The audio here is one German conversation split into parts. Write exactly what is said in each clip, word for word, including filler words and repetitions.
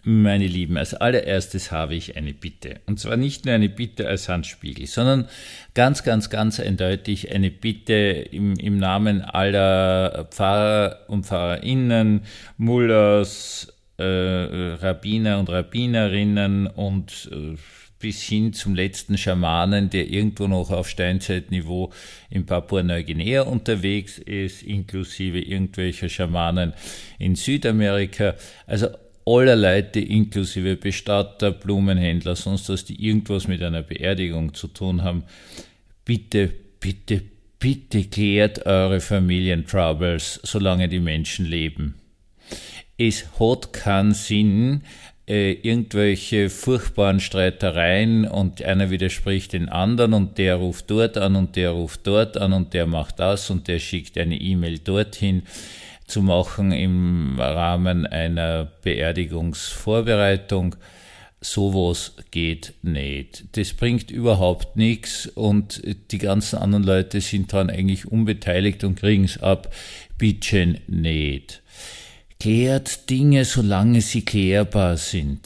Meine Lieben, als allererstes habe ich eine Bitte. Und zwar nicht nur eine Bitte als Hans Spiegel, sondern ganz, ganz, ganz eindeutig eine Bitte im, im Namen aller Pfarrer und Pfarrerinnen, Mullahs, äh, Rabbiner und Rabbinerinnen und äh, bis hin zum letzten Schamanen, der irgendwo noch auf Steinzeitniveau in Papua-Neuguinea unterwegs ist, inklusive irgendwelcher Schamanen in Südamerika. Also aller Leute, inklusive Bestatter, Blumenhändler, sonst was, die irgendwas mit einer Beerdigung zu tun haben, bitte, bitte, bitte klärt eure Familientroubles, solange die Menschen leben. Es hat keinen Sinn, äh, irgendwelche furchtbaren Streitereien und einer widerspricht den anderen und der ruft dort an und der ruft dort an und der macht das und der schickt eine E-Mail dorthin, zu machen im Rahmen einer Beerdigungsvorbereitung. Sowas geht nicht. Das bringt überhaupt nichts und die ganzen anderen Leute sind daran eigentlich unbeteiligt und kriegen es ab. Bitte nicht. Klärt Dinge, solange sie klärbar sind.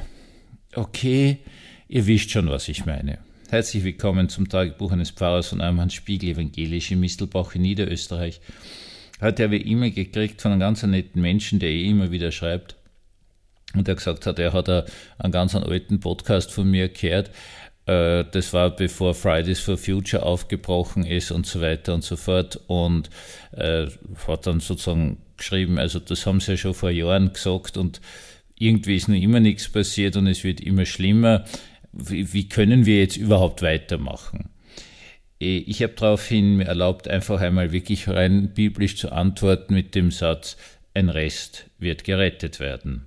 Okay, ihr wisst schon, was ich meine. Herzlich willkommen zum Tagebuch eines Pfarrers von einem Hans Spiegel, evangelisch in Mistelbach in Niederösterreich. Heute habe ich eine E-Mail gekriegt von einem ganz netten Menschen, der eh immer wieder schreibt und der gesagt hat, er hat einen ganz alten Podcast von mir gehört. Das war bevor Fridays for Future aufgebrochen ist und so weiter und so fort und hat dann sozusagen geschrieben, also das haben sie ja schon vor Jahren gesagt und irgendwie ist noch immer nichts passiert und es wird immer schlimmer. Wie, wie können wir jetzt überhaupt weitermachen? Ich habe daraufhin mir erlaubt, einfach einmal wirklich rein biblisch zu antworten mit dem Satz, ein Rest wird gerettet werden.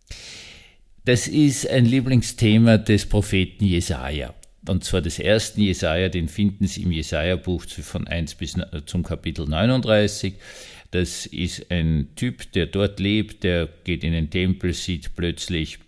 Das ist ein Lieblingsthema des Propheten Jesaja. Und zwar des ersten Jesaja, den finden Sie im Jesaja-Buch von eins bis zum Kapitel neununddreißig. Das ist ein Typ, der dort lebt, der geht in den Tempel, sieht plötzlich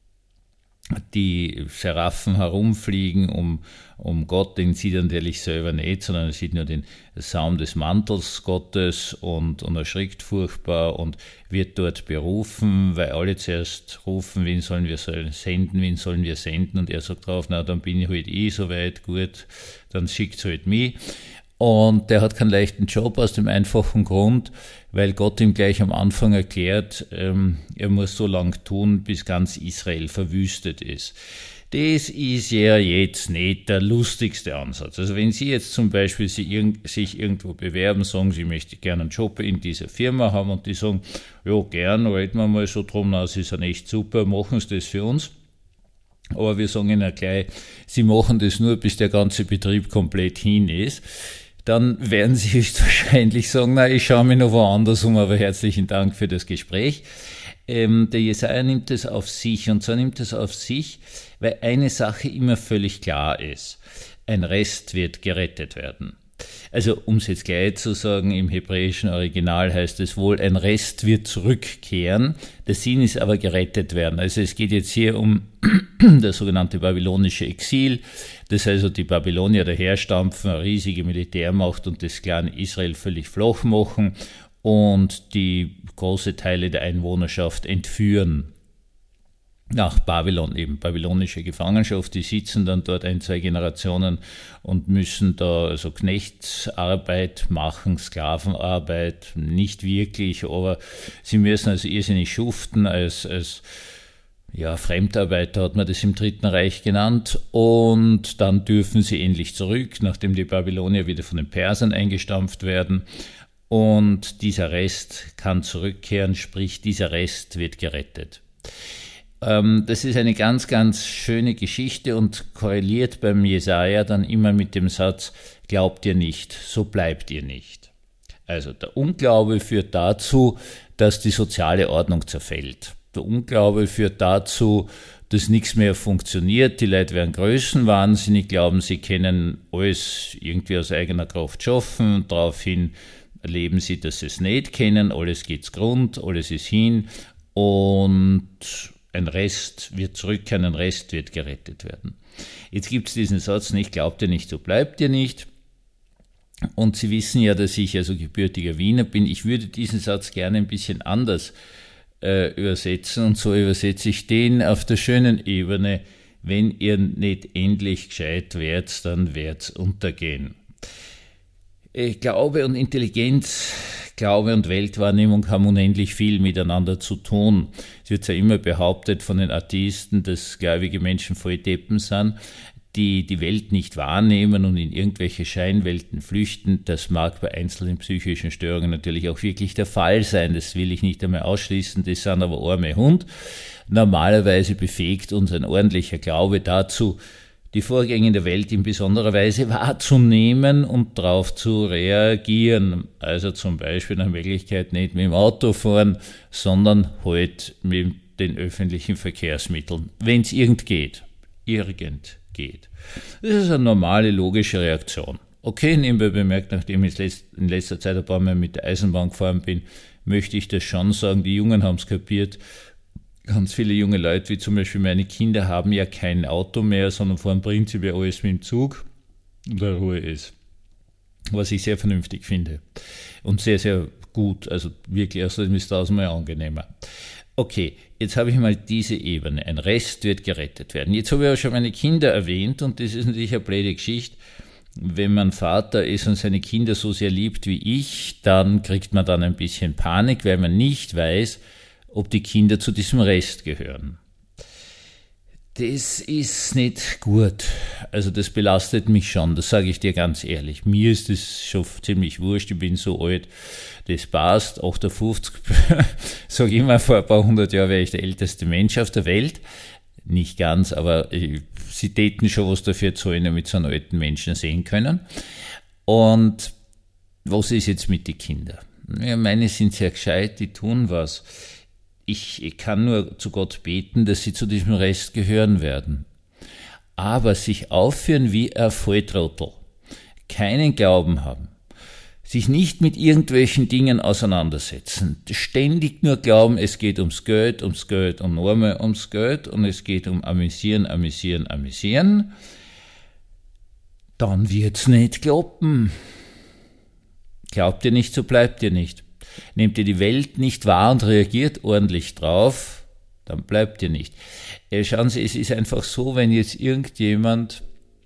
die Seraphen herumfliegen um, um Gott, den sieht er natürlich selber nicht, sondern er sieht nur den Saum des Mantels Gottes und, und erschrickt furchtbar und wird dort berufen, weil alle zuerst rufen, wen sollen wir senden, wen sollen wir senden und er sagt drauf, na dann bin ich halt eh soweit, gut, dann schickt's halt mich. Und der hat keinen leichten Job aus dem einfachen Grund, weil Gott ihm gleich am Anfang erklärt, ähm, er muss so lang tun, bis ganz Israel verwüstet ist. Das ist ja jetzt nicht der lustigste Ansatz. Also wenn Sie jetzt zum Beispiel Sie irg- sich irgendwo bewerben, sagen, Sie möchten gerne einen Job in dieser Firma haben und die sagen, ja gern, reden wir mal so drum, na, Sie sind echt super, machen Sie das für uns. Aber wir sagen Ihnen gleich, Sie machen das nur, bis der ganze Betrieb komplett hin ist. Dann werden Sie wahrscheinlich sagen, na, ich schaue mich noch woanders um, aber herzlichen Dank für das Gespräch. Ähm, der Jesaja nimmt es auf sich und zwar nimmt es auf sich, weil eine Sache immer völlig klar ist. Ein Rest wird gerettet werden. Also, um es jetzt gleich zu sagen, im hebräischen Original heißt es wohl, ein Rest wird zurückkehren. Der Sinn ist aber gerettet werden. Also es geht jetzt hier um das sogenannte babylonische Exil, das also die Babylonier daherstampfen, eine riesige Militärmacht und das kleine Israel völlig flach machen und die große Teile der Einwohnerschaft entführen. Nach Babylon eben, babylonische Gefangenschaft, die sitzen dann dort ein, zwei Generationen und müssen da also Knechtsarbeit machen, Sklavenarbeit, nicht wirklich, aber sie müssen also irrsinnig schuften, als, als ja, Fremdarbeiter hat man das im Dritten Reich genannt und dann dürfen sie endlich zurück, nachdem die Babylonier wieder von den Persern eingestampft werden und dieser Rest kann zurückkehren, sprich dieser Rest wird gerettet. Das ist eine ganz, ganz schöne Geschichte und korreliert beim Jesaja dann immer mit dem Satz, glaubt ihr nicht, so bleibt ihr nicht. Also der Unglaube führt dazu, dass die soziale Ordnung zerfällt. Der Unglaube führt dazu, dass nichts mehr funktioniert, die Leute werden größenwahnsinnig, glauben, sie können alles irgendwie aus eigener Kraft schaffen, daraufhin erleben sie, dass sie es nicht kennen, alles geht's Grund, alles ist hin und ein Rest wird zurückkehren, ein Rest wird gerettet werden. Jetzt gibt es diesen Satz, nicht glaubt ihr nicht, so bleibt ihr nicht. Und Sie wissen ja, dass ich also gebürtiger Wiener bin. Ich würde diesen Satz gerne ein bisschen anders äh, übersetzen. Und so übersetze ich den auf der schönen Ebene: Wenn ihr nicht endlich gescheit werdet, dann werdt's untergehen. Ich Glaube und Intelligenz, Glaube und Weltwahrnehmung haben unendlich viel miteinander zu tun. Es wird ja immer behauptet von den Atheisten, dass gläubige Menschen voll Deppen sind, die die Welt nicht wahrnehmen und in irgendwelche Scheinwelten flüchten. Das mag bei einzelnen psychischen Störungen natürlich auch wirklich der Fall sein. Das will ich nicht einmal ausschließen, das sind aber arme Hund. Normalerweise befähigt uns ein ordentlicher Glaube dazu, die Vorgänge in der Welt in besonderer Weise wahrzunehmen und darauf zu reagieren. Also zum Beispiel nach Möglichkeit nicht mit dem Auto fahren, sondern halt mit den öffentlichen Verkehrsmitteln, wenn es irgend geht. Irgend geht. Das ist eine normale, logische Reaktion. Okay, nebenbei bemerkt, nachdem ich in letzter Zeit ein paar Mal mit der Eisenbahn gefahren bin, möchte ich das schon sagen, die Jungen haben es kapiert. Ganz viele junge Leute, wie zum Beispiel meine Kinder, haben ja kein Auto mehr, sondern fahren prinzipiell alles mit dem Zug und der Ruhe ist. Was ich sehr vernünftig finde und sehr, sehr gut. Also wirklich, außerdem ist tausendmal angenehmer. Okay, jetzt habe ich mal diese Ebene. Ein Rest wird gerettet werden. Jetzt habe ich aber schon meine Kinder erwähnt und das ist natürlich eine blöde Geschichte. Wenn man Vater ist und seine Kinder so sehr liebt wie ich, dann kriegt man dann ein bisschen Panik, weil man nicht weiß, ob die Kinder zu diesem Rest gehören. Das ist nicht gut. Also das belastet mich schon, das sage ich dir ganz ehrlich. Mir ist das schon ziemlich wurscht, ich bin so alt, das passt. achtundfünfzig, sage ich immer, vor ein paar hundert Jahren wäre ich der älteste Mensch auf der Welt. Nicht ganz, aber sie täten schon was dafür zahlen, damit so einen alten Menschen sehen können. Und was ist jetzt mit den Kindern? Ja, meine sind sehr gescheit, die tun was. Ich, ich kann nur zu Gott beten, dass sie zu diesem Rest gehören werden. Aber sich aufführen wie ein Volltrottel, keinen Glauben haben, sich nicht mit irgendwelchen Dingen auseinandersetzen, ständig nur glauben, es geht ums Geld, ums Geld und nochmal ums Geld und es geht um Amüsieren, Amüsieren, Amüsieren, dann wird's nicht klappen. Glaubt ihr nicht, so bleibt ihr nicht. Nehmt ihr die Welt nicht wahr und reagiert ordentlich drauf, dann bleibt ihr nicht. Äh, schauen Sie, es ist einfach so, wenn jetzt irgendjemand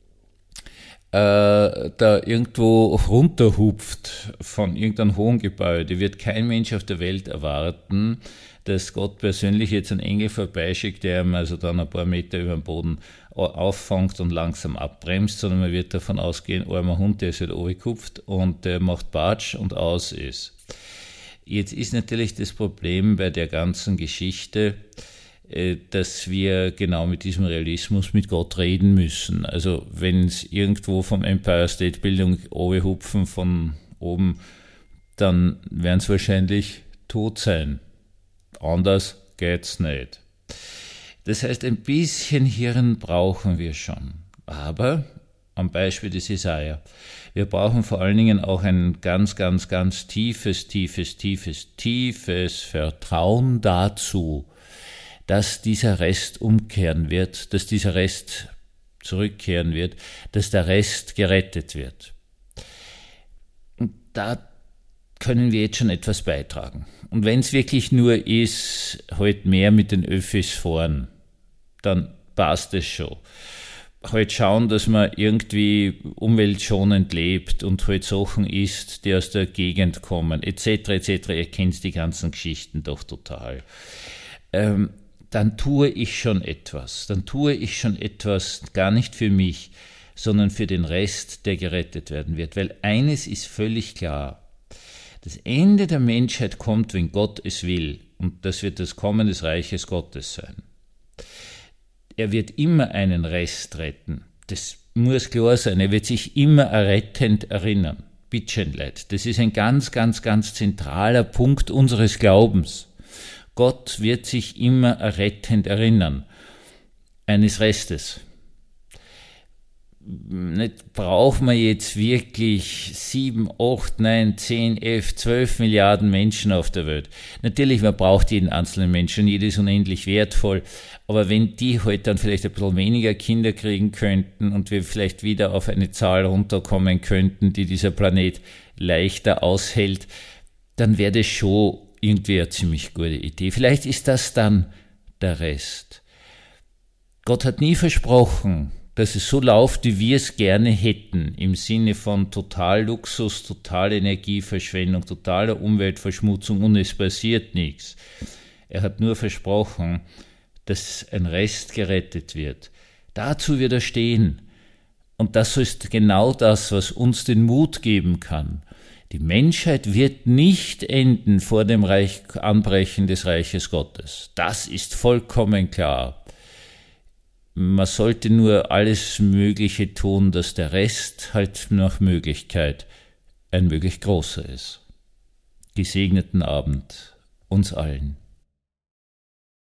äh, da irgendwo runterhupft von irgendeinem hohen Gebäude, wird kein Mensch auf der Welt erwarten, dass Gott persönlich jetzt einen Engel vorbeischickt, der ihm also dann ein paar Meter über dem Boden auffängt und langsam abbremst, sondern man wird davon ausgehen, armer Hund, der ist halt runtergehupft und der macht Batsch und aus ist. Jetzt ist natürlich das Problem bei der ganzen Geschichte, dass wir genau mit diesem Realismus mit Gott reden müssen. Also wenn es irgendwo vom Empire State Building runterhupfen von oben, dann werden es wahrscheinlich tot sein. Anders geht's nicht. Das heißt, ein bisschen Hirn brauchen wir schon. Aber am Beispiel des Jesaja. Wir brauchen vor allen Dingen auch ein ganz, ganz, ganz tiefes, tiefes, tiefes, tiefes Vertrauen dazu, dass dieser Rest umkehren wird, dass dieser Rest zurückkehren wird, dass der Rest gerettet wird. Und da können wir jetzt schon etwas beitragen. Und wenn es wirklich nur ist, halt mehr mit den Öffis fahren, dann passt es schon. Halt schauen, dass man irgendwie umweltschonend lebt und halt Sachen isst, die aus der Gegend kommen, et cetera et cetera. Ihr kennt die ganzen Geschichten doch total. Ähm, dann tue ich schon etwas. Dann tue ich schon etwas, gar nicht für mich, sondern für den Rest, der gerettet werden wird. Weil eines ist völlig klar. Das Ende der Menschheit kommt, wenn Gott es will. Und das wird das Kommen des Reiches Gottes sein. Er wird immer einen Rest retten. Das muss klar sein. Er wird sich immer errettend erinnern. Bittchen Leid. Das ist ein ganz, ganz, ganz zentraler Punkt unseres Glaubens. Gott wird sich immer errettend erinnern. Eines Restes. Nicht braucht man jetzt wirklich sieben, acht, neun, zehn, elf, zwölf Milliarden Menschen auf der Welt. Natürlich, man braucht jeden einzelnen Menschen, jeder ist unendlich wertvoll, aber wenn die halt dann vielleicht ein bisschen weniger Kinder kriegen könnten und wir vielleicht wieder auf eine Zahl runterkommen könnten, die dieser Planet leichter aushält, dann wäre das schon irgendwie eine ziemlich gute Idee. Vielleicht ist das dann der Rest. Gott hat nie versprochen, dass es so läuft, wie wir es gerne hätten, im Sinne von Totalluxus, totale Energieverschwendung, totaler Umweltverschmutzung und es passiert nichts. Er hat nur versprochen, dass ein Rest gerettet wird. Dazu wird er stehen. Und das ist genau das, was uns den Mut geben kann. Die Menschheit wird nicht enden vor dem Reich, Anbrechen des Reiches Gottes. Das ist vollkommen klar. Man sollte nur alles Mögliche tun, dass der Rest halt nach Möglichkeit ein möglich großer ist. Gesegneten Abend uns allen.